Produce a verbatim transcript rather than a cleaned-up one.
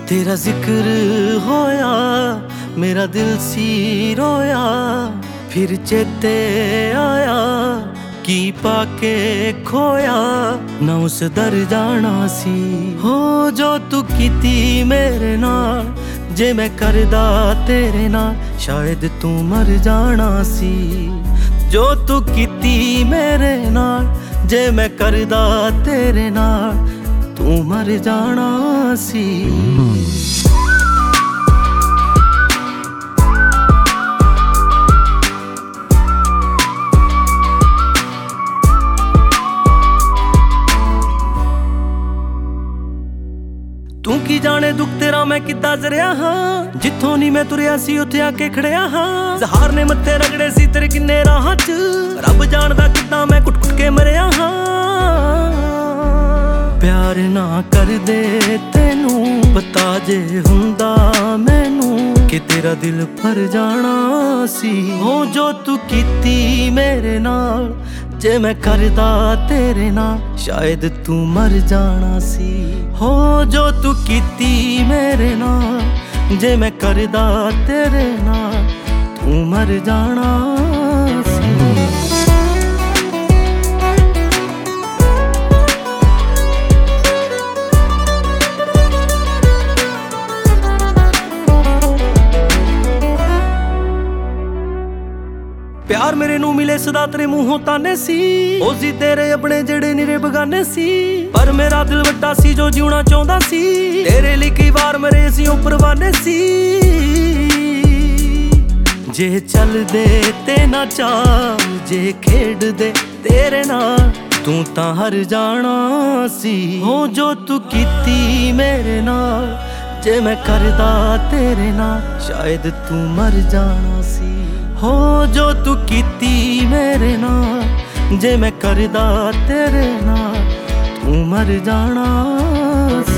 तेरा जिक्र होया मेरा दिल सी रोया, फिर चेते आया की पाके खोया ना उस दर जाना सी। हो जो तू कीती मेरे नाल, जे मैं करदा तेरे नाल शायद तू मर जाना सी। जो तू कीती मेरे नाल, जे मैं करदा तेरे नाल तू मर जाना सी। तू की जाने दुख तेरा मैं किद्दां जरिया हां, जिथों नी मैं तुरिया सी उत्थे आके खड़िया हां। जहार ने मत्थे रगड़े सी तेरे किन्ने राहां च, रब जानदा किद्दां मैं कुट कुट के मरिया हां। प्यार ना कर दे तेनू पता जे हुंदा मैनू कि तेरा दिल भर जाना सी। हो जो तू कीती मेरे नाल, जे मैं करदा तेरे नाल शायद तू मर जाना सी। हो जो तू कीती मेरे नाल, जे मैं करदा तेरे नाल तू मर जाना सी। प्यार मेरे नू मिले सदा तेरे मुंहों ताने सी, ओ सी तेरे अपने जेड़े निरे बगाने सी। पर मेरा दिल वड्डा सी जो जीना चाहता सी, तेरे लिए कई बार मरे सी ओ परवाने सी। जे चल दे ते ना चाह, जे खेड दे तेरे नाल तू तां हर जाना सी। हो जो तू कीती मेरे नाल, जे मैं करदा तेरे नाल शायद तू मर जाना सी। हो जो तू कीती मेरे नाल, जे मैं करदा तेरे नाल तू मर जाना